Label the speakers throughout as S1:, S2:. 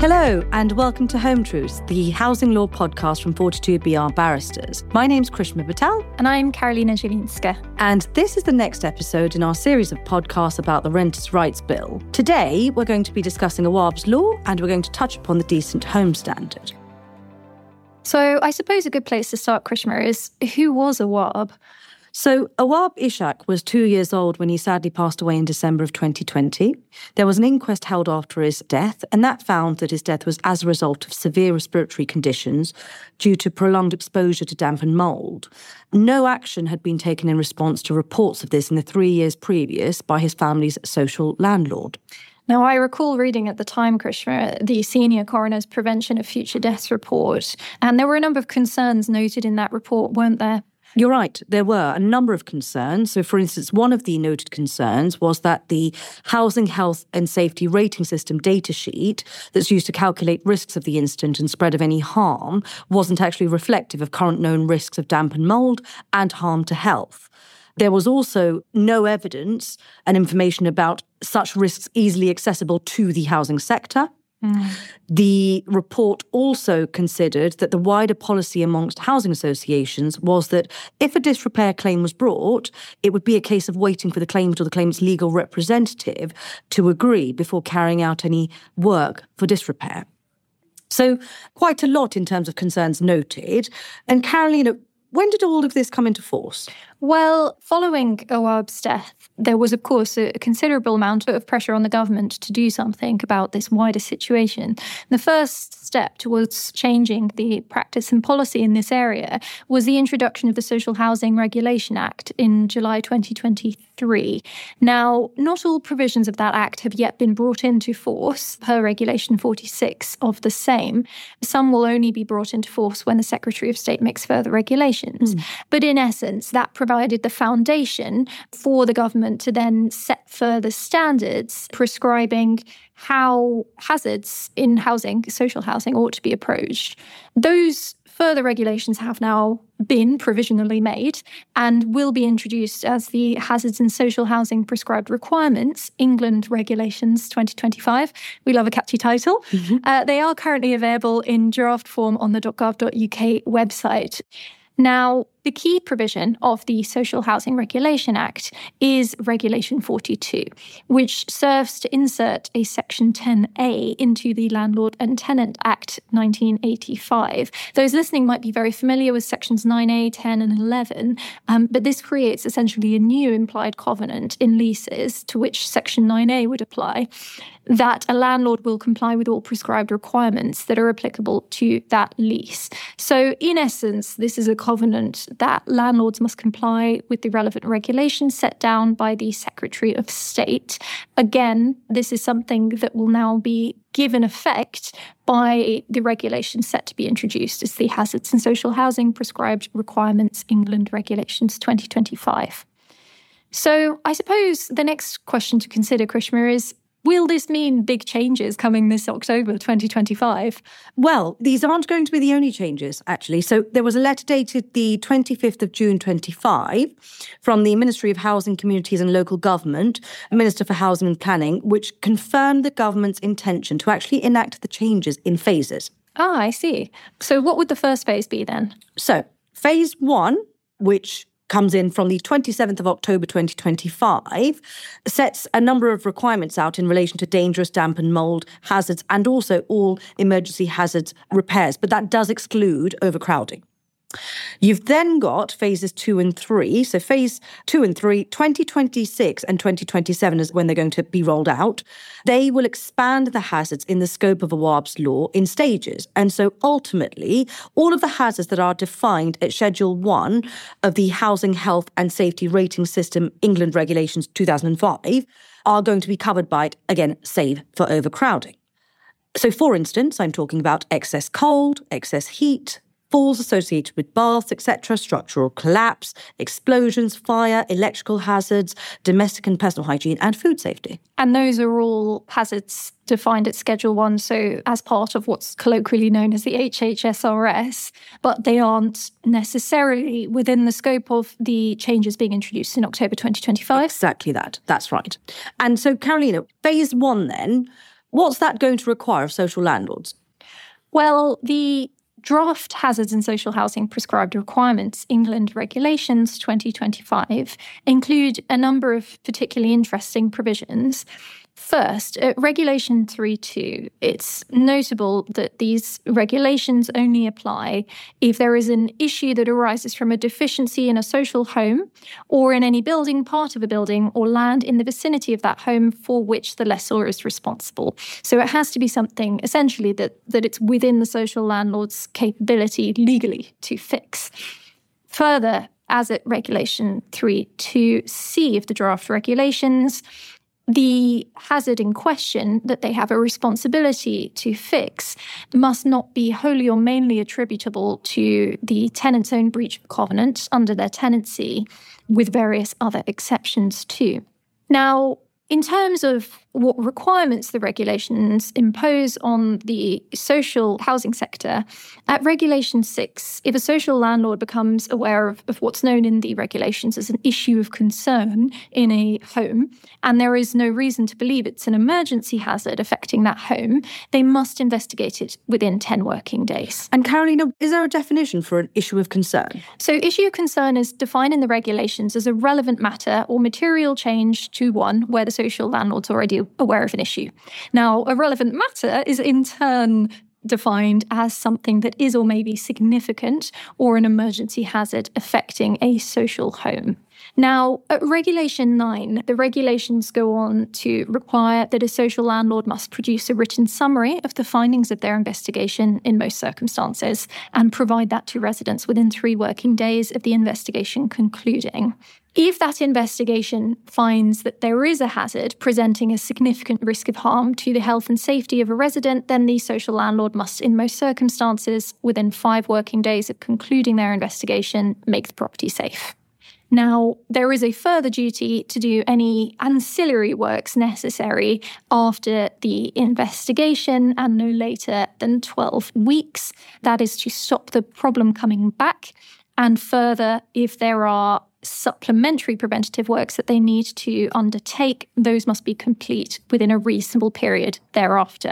S1: Hello and welcome to Home Truths, the housing law podcast from 42BR Barristers. My name's Krishma Patel.
S2: And I'm Karolina Zielińska.
S1: And this is the next episode in our series of podcasts about the Renters' Rights Bill. Today, we're going to be discussing Awaab's law and we're going to touch upon the Decent Home Standard.
S2: So I suppose a good place to start, Krishma, is who was Awaab?
S1: So Awaab Ishaq was 2 years old when he sadly passed away in December of 2020. There was an inquest held after his death, and that found that his death was as a result of severe respiratory conditions due to prolonged exposure to damp and mould. No action had been taken in response to reports of this in the 3 years previous by his family's social landlord.
S2: Now, I recall reading at the time, Krishma, the Senior Coroner's Prevention of Future Deaths report, and there were a number of concerns noted in that report, weren't there?
S1: You're right, there were a number of concerns. So, for instance, one of the noted concerns was that the Housing Health and Safety Rating System data sheet that's used to calculate risks of the incident and spread of any harm wasn't actually reflective of current known risks of damp and mould and harm to health. There was also no evidence and information about such risks easily accessible to the housing sector. The report also considered that the wider policy amongst housing associations was that if a disrepair claim was brought, it would be a case of waiting for the claimant or the claimant's legal representative to agree before carrying out any work for disrepair. So quite a lot in terms of concerns noted. And Karolina, when did all of this come into force?
S2: Well, following Awaab's death, there was, of course, a considerable amount of pressure on the government to do something about this wider situation. The first step towards changing the practice and policy in this area was the introduction of the Social Housing Regulation Act in July 2023. Now, not all provisions of that act have yet been brought into force, per Regulation 46 of the same. Some will only be brought into force when the Secretary of State makes further regulations. But in essence, that provided the foundation for the government to then set further standards prescribing how hazards in housing, social housing, ought to be approached. Those further regulations have now been provisionally made and will be introduced as the Hazards in Social Housing Prescribed Requirements, England Regulations 2025. We love a catchy title. They are currently available in draft form on the .gov.uk website. Now, the key provision of the Social Housing Regulation Act is Regulation 42, which serves to insert a Section 10A into the Landlord and Tenant Act 1985. Those listening might be very familiar with Sections 9A, 10 and 11, but this creates essentially a new implied covenant in leases to which Section 9A would apply, that a landlord will comply with all prescribed requirements that are applicable to that lease. So, in essence, this is a covenant that landlords must comply with the relevant regulations set down by the Secretary of State. Again, this is something that will now be given effect by the regulations set to be introduced as the Hazards in Social Housing Prescribed Requirements, England Regulations 2025. So I suppose the next question to consider, Krishma, is will this mean big changes coming this October 2025?
S1: Well, these aren't going to be the only changes, actually. So there was a letter dated the 25th of June 25 from the Ministry of Housing, Communities and Local Government, Minister for Housing and Planning, which confirmed the government's intention to actually enact the changes in phases.
S2: Ah, I see. So what would the first phase be then?
S1: So phase one, which comes in from the 27th of October 2025, sets a number of requirements out in relation to dangerous damp and mould hazards and also all emergency hazards repairs, but that does exclude overcrowding. You've then got phases 2 and 3. So phase 2 and 3, 2026 and 2027 is when they're going to be rolled out. They will expand the hazards in the scope of Awaab's law in stages. And so ultimately, all of the hazards that are defined at Schedule 1 of the Housing Health and Safety Rating System England Regulations 2005 are going to be covered by it, again, save for overcrowding. So for instance, I'm talking about excess cold, excess heat, falls associated with baths, etc., structural collapse, explosions, fire, electrical hazards, domestic and personal hygiene, and food safety.
S2: And those are all hazards defined at Schedule 1, so as part of what's colloquially known as the HHSRS, but they aren't necessarily within the scope of the changes being introduced in October 2025.
S1: Exactly that. That's right. And so, Karolina, phase 1 then What's that going to require of social landlords?
S2: Well, the Draft Hazards in Social Housing Prescribed Requirements England Regulations 2025 include a number of particularly interesting provisions. First, Regulation 3.2, it's notable that these regulations only apply if there is an issue that arises from a deficiency in a social home or in any building, part of a building, or land in the vicinity of that home for which the lessor is responsible. So it has to be something, essentially, that it's within the social landlord's capability legally to fix. Further, as at Regulation 3.2c of the draft regulations, the hazard in question that they have a responsibility to fix must not be wholly or mainly attributable to the tenant's own breach of covenant under their tenancy, with various other exceptions too. Now, in terms of what requirements the regulations impose on the social housing sector, at Regulation 6, if a social landlord becomes aware of what's known in the regulations as an issue of concern in a home, and there is no reason to believe it's an emergency hazard affecting that home, they must investigate it within 10 working days.
S1: And Carolina, is there a definition for an issue of concern?
S2: So issue of concern is defined in the regulations as a relevant matter or material change to one where the social landlord's already aware of an issue. Now, a relevant matter is in turn defined as something that is or may be significant or an emergency hazard affecting a social home. Now, at Regulation 9, the regulations go on to require that a social landlord must produce a written summary of the findings of their investigation in most circumstances and provide that to residents within 3 working days of the investigation concluding. If that investigation finds that there is a hazard presenting a significant risk of harm to the health and safety of a resident, then the social landlord must, in most circumstances, within 5 working days of concluding their investigation, make the property safe. Now, there is a further duty to do any ancillary works necessary after the investigation and no later than 12 weeks. That is to stop the problem coming back. And further, if there are supplementary preventative works that they need to undertake, those must be complete within a reasonable period thereafter.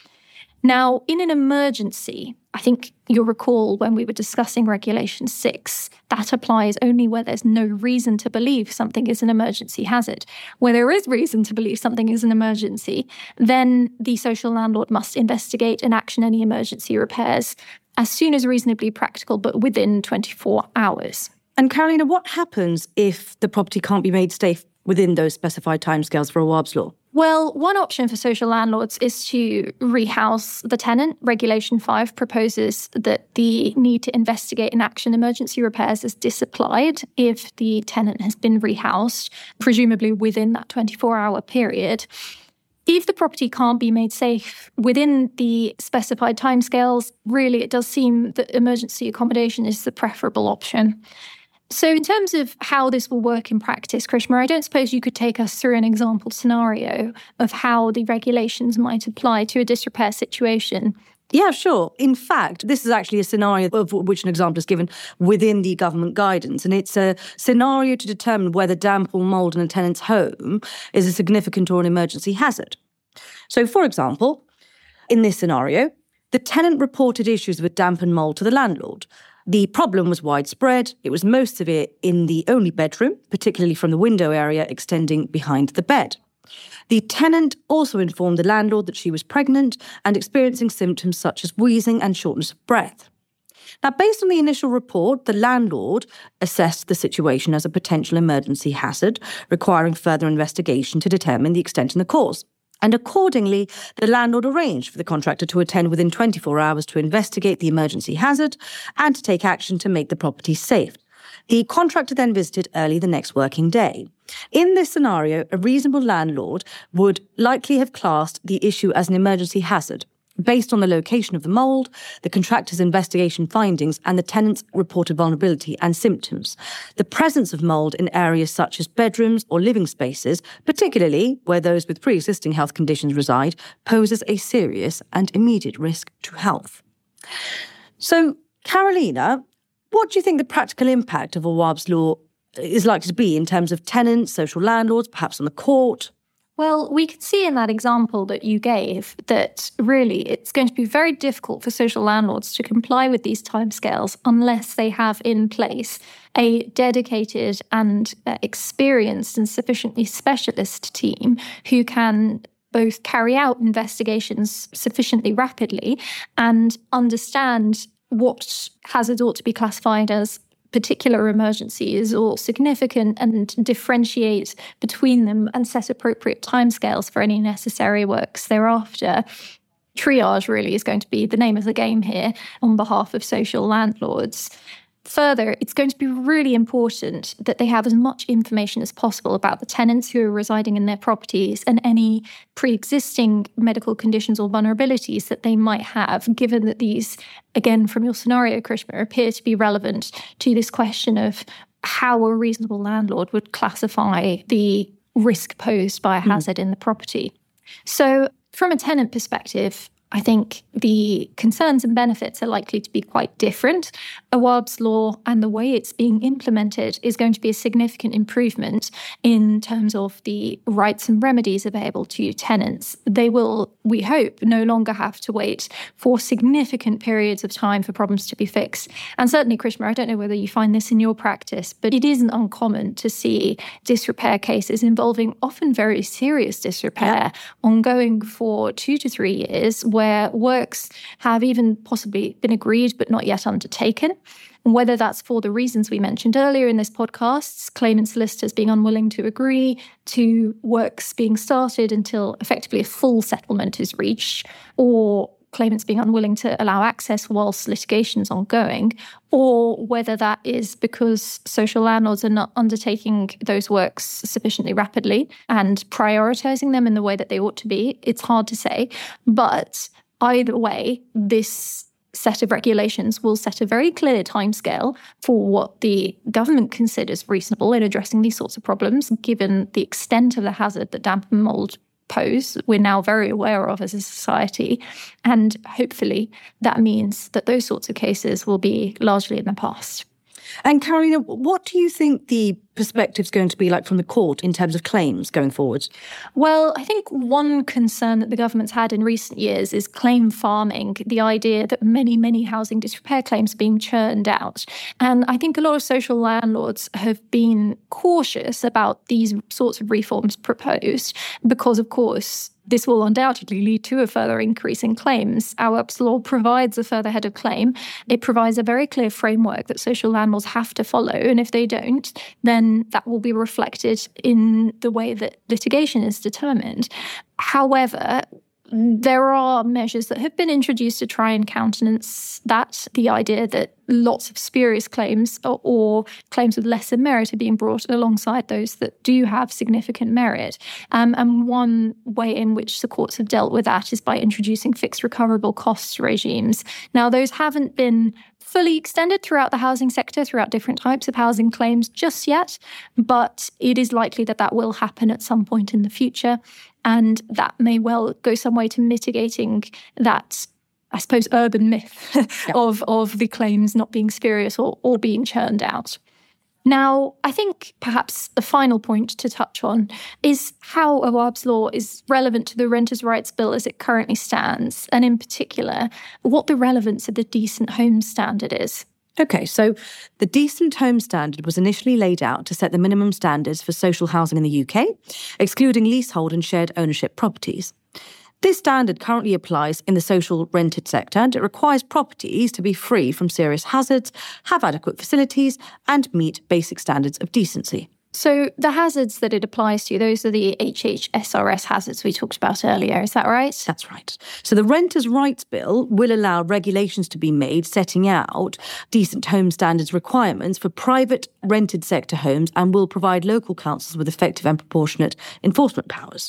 S2: Now, in an emergency, I think you'll recall when we were discussing Regulation 6, that applies only where there's no reason to believe something is an emergency hazard. Where there is reason to believe something is an emergency, then the social landlord must investigate and action any emergency repairs as soon as reasonably practical, but within 24 hours.
S1: And Carolina, what happens if the property can't be made safe within those specified timescales for Awaab's law?
S2: Well, one option for social landlords is to rehouse the tenant. Regulation 5 proposes that the need to investigate and action emergency repairs is disapplied if the tenant has been rehoused, presumably within that 24-hour period. If the property can't be made safe within the specified timescales, really it does seem that emergency accommodation is the preferable option. So in terms of how this will work in practice, Krishma, I don't suppose you could take us through an example scenario of how the regulations might apply to a disrepair situation?
S1: Yeah, sure. In fact, this is actually a scenario of which an example is given within the government guidance, and it's a scenario to determine whether damp or mould in a tenant's home is a significant or an emergency hazard. So, for example, in this scenario, the tenant reported issues with damp and mould to the landlord. The problem was widespread. It was most severe in the only bedroom, particularly from the window area extending behind the bed. The tenant also informed the landlord that she was pregnant and experiencing symptoms such as wheezing and shortness of breath. Now, based on the initial report, the landlord assessed the situation as a potential emergency hazard, requiring further investigation to determine the extent and the cause. And accordingly, the landlord arranged for the contractor to attend within 24 hours to investigate the emergency hazard and to take action to make the property safe. The contractor then visited early the next working day. In this scenario, a reasonable landlord would likely have classed the issue as an emergency hazard, based on the location of the mould, the contractor's investigation findings, and the tenant's reported vulnerability and symptoms. The presence of mould in areas such as bedrooms or living spaces, particularly where those with pre-existing health conditions reside, poses a serious and immediate risk to health. So, Carolina, what do you think the practical impact of Awaab's law is likely to be in terms of tenants, social landlords, perhaps on the court?
S2: Well, we can see in that example that you gave that really it's going to be very difficult for social landlords to comply with these timescales unless they have in place a dedicated and experienced and sufficiently specialist team who can both carry out investigations sufficiently rapidly and understand what hazards ought to be classified as particular emergencies or significant and differentiate between them and set appropriate timescales for any necessary works thereafter. Triage really is going to be the name of the game here on behalf of social landlords. Further, it's going to be really important that they have as much information as possible about the tenants who are residing in their properties and any pre-existing medical conditions or vulnerabilities that they might have, given that these, again, from your scenario, Krishma, appear to be relevant to this question of how a reasonable landlord would classify the risk posed by a hazard in the property. So from a tenant perspective, I think the concerns and benefits are likely to be quite different. Awaab's law and the way it's being implemented is going to be a significant improvement in terms of the rights and remedies available to tenants. They will, we hope, no longer have to wait for significant periods of time for problems to be fixed. And certainly, Krishma, I don't know whether you find this in your practice, but it isn't uncommon to see disrepair cases involving often very serious disrepair ongoing for 2 to 3 years, where works have even possibly been agreed but not yet undertaken. And whether that's for the reasons we mentioned earlier in this podcast, claimant solicitors being unwilling to agree to works being started until effectively a full settlement is reached, or claimants being unwilling to allow access whilst litigation is ongoing, or whether that is because social landlords are not undertaking those works sufficiently rapidly and prioritising them in the way that they ought to be. It's hard to say. But either way, this set of regulations will set a very clear timescale for what the government considers reasonable in addressing these sorts of problems, given the extent of the hazard that damp and mould pose, we're now very aware of as a society. And hopefully that means that those sorts of cases will be largely in the past.
S1: And Carolina, what do you think the perspective's going to be like from the court in terms of claims going forward?
S2: Well, I think one concern that the government's had in recent years is claim farming, the idea that many, many housing disrepair claims are being churned out. And I think a lot of social landlords have been cautious about these sorts of reforms proposed because, of course, this will undoubtedly lead to a further increase in claims. Awaab's law provides a further head of claim. It provides a very clear framework that social landlords have to follow. And if they don't, then that will be reflected in the way that litigation is determined. However, there are measures that have been introduced to try and countenance that, the idea that lots of spurious claims or claims with lesser merit are being brought alongside those that do have significant merit. And one way in which the courts have dealt with that is by introducing fixed recoverable costs regimes. Now, those haven't been fully extended throughout the housing sector, throughout different types of housing claims just yet, but it is likely that that will happen at some point in the future. And that may well go some way to mitigating that, I suppose, urban myth of the claims not being spurious or being churned out. Now, I think perhaps the final point to touch on is how Awaab's law is relevant to the Renters' Rights Bill as it currently stands, and in particular, what the relevance of the Decent Homes Standard is.
S1: Okay, so the Decent Home Standard was initially laid out to set the minimum standards for social housing in the UK, excluding leasehold and shared ownership properties. This standard currently applies in the social rented sector, and it requires properties to be free from serious hazards, have adequate facilities, and meet basic standards of decency.
S2: So the hazards that it applies to, those are the HHSRS hazards we talked about earlier, is that right?
S1: That's right. So the Renters' Rights Bill will allow regulations to be made setting out decent home standards requirements for private rented sector homes and will provide local councils with effective and proportionate enforcement powers.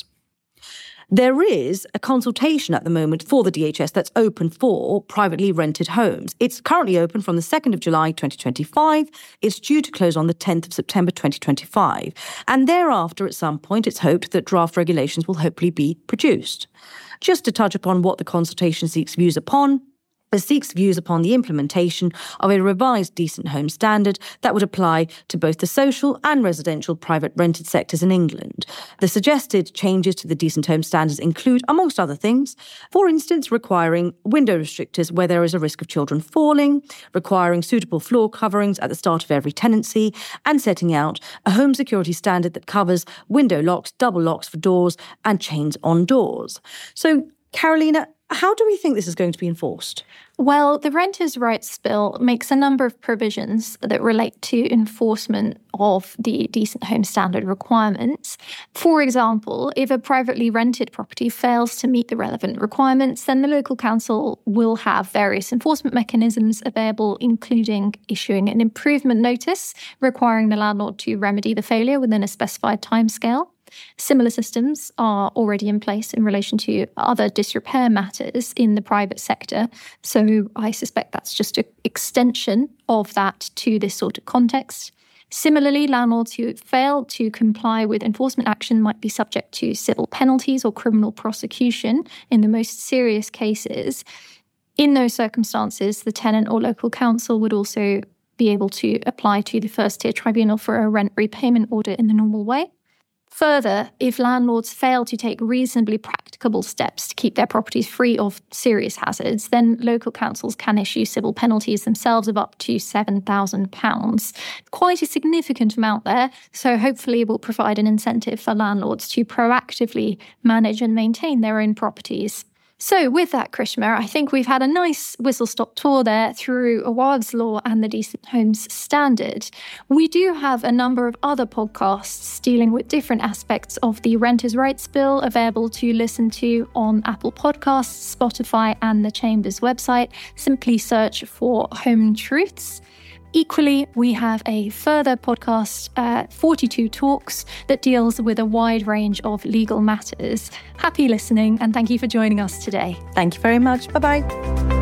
S1: There is a consultation at the moment for the DHS that's open for privately rented homes. It's currently open from the 2nd of July 2025. It's due to close on the 10th of September 2025. And thereafter, at some point, it's hoped that draft regulations will hopefully be produced. Just to touch upon what the consultation seeks views upon, that seeks views upon the implementation of a revised Decent Home Standard that would apply to both the social and residential private rented sectors in England. The suggested changes to the Decent Home Standards include, amongst other things, for instance, requiring window restrictors where there is a risk of children falling, requiring suitable floor coverings at the start of every tenancy, and setting out a home security standard that covers window locks, double locks for doors, and chains on doors. So, Carolina, how do we think this is going to be enforced?
S2: Well, the Renters' Rights Bill makes a number of provisions that relate to enforcement of the Decent Home Standard requirements. For example, if a privately rented property fails to meet the relevant requirements, then the local council will have various enforcement mechanisms available, including issuing an improvement notice, requiring the landlord to remedy the failure within a specified timescale. Similar systems are already in place in relation to other disrepair matters in the private sector. So I suspect that's just an extension of that to this sort of context. Similarly, landlords who fail to comply with enforcement action might be subject to civil penalties or criminal prosecution in the most serious cases. In those circumstances, the tenant or local council would also be able to apply to the first-tier tribunal for a rent repayment order in the normal way. Further, if landlords fail to take reasonably practicable steps to keep their properties free of serious hazards, then local councils can issue civil penalties themselves of up to £7,000. Quite a significant amount there, so hopefully it will provide an incentive for landlords to proactively manage and maintain their own properties. So with that, Krishma, I think we've had a nice whistle-stop tour there through Awaab's Law and the Decent Homes Standard. We do have a number of other podcasts dealing with different aspects of the Renters' Rights Bill available to listen to on Apple Podcasts, Spotify and the Chamber's website. Simply search for Home Truths. Equally, we have a further podcast, 42 Talks, that deals with a wide range of legal matters. Happy listening and thank you for joining us today.
S1: Thank you very much. Bye-bye.